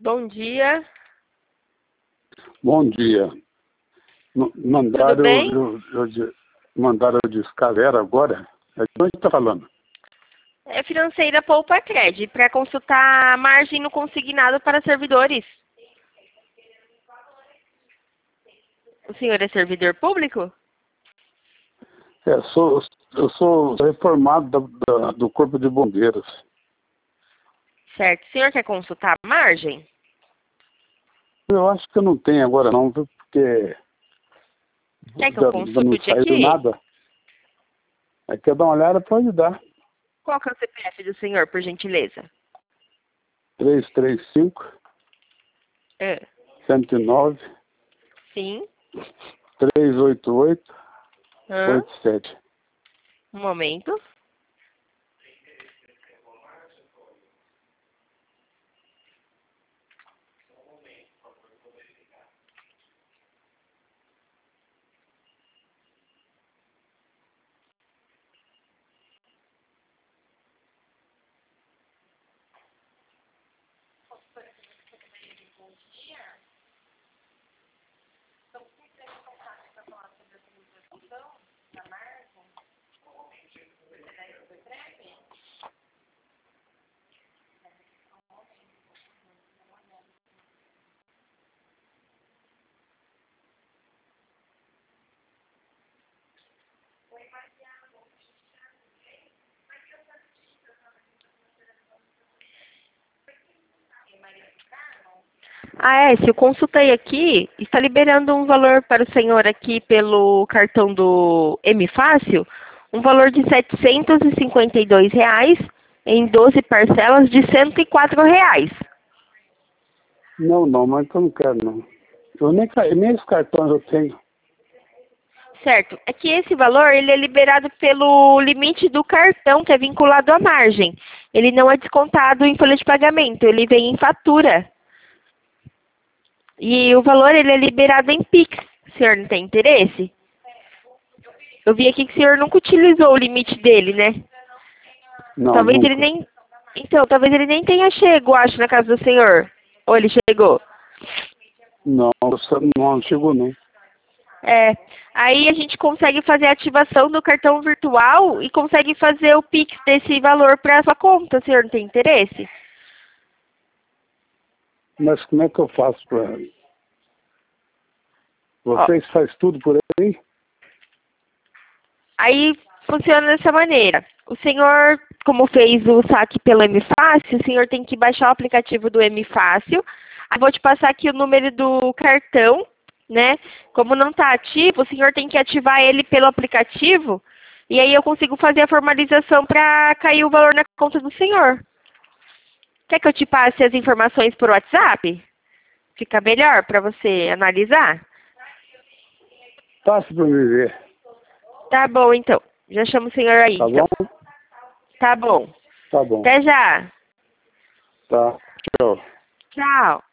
Bom dia. Bom dia. Mandaram Tudo bem? mandaram eu descaver agora. É de onde está falando? É Financeira Poupa Cred, para consultar a margem no consignado para servidores. O senhor é servidor público? Eu sou reformado do Corpo de Bombeiros. Certo. O senhor quer consultar a margem? Eu acho que eu não tenho agora não, viu? Porque Quer que eu não consulte saiu aqui? nada. Aí quer dar uma olhada, pode dar. Qual que é o CPF do senhor, por gentileza? 335 É. 109 Sim. 388 Hã? 87. Um momento. Ah, se eu consultei aqui, está liberando um valor para o senhor aqui pelo cartão do M Fácil, um valor de R$ 752 em 12 parcelas de R$ 104. Não, mas eu não quero não. Eu nem os cartões eu tenho. Certo. É que esse valor ele é liberado pelo limite do cartão que é vinculado à margem. Ele não é descontado em folha de pagamento, ele vem em fatura. E o valor ele é liberado em Pix. O senhor não tem interesse? Eu vi aqui que o senhor nunca utilizou o limite dele, né? Não, Talvez ele nunca. nem. Então, talvez ele nem tenha chego, acho, na casa do senhor. Ou ele chegou? Não, não chegou não. É. Aí a gente consegue fazer a ativação do cartão virtual e consegue fazer o Pix desse valor para a sua conta. O senhor não tem interesse? Mas como é que eu faço para... Ó, Vocês fazem tudo por aí? aí funciona dessa maneira. O senhor, como fez o saque pelo M Fácil, o senhor tem que baixar o aplicativo do M Fácil. Aí vou te passar aqui o número do cartão, né? Como não está ativo, o senhor tem que ativar ele pelo aplicativo. E aí eu consigo fazer a formalização para cair o valor na conta do senhor. Quer que eu te passe as informações por WhatsApp? Fica melhor para você analisar? Passa para me ver. Tá bom, então. Já chamo o senhor aí, Tá então. bom? Tá bom. Tá bom. Até já. Tá. Tchau. Tchau.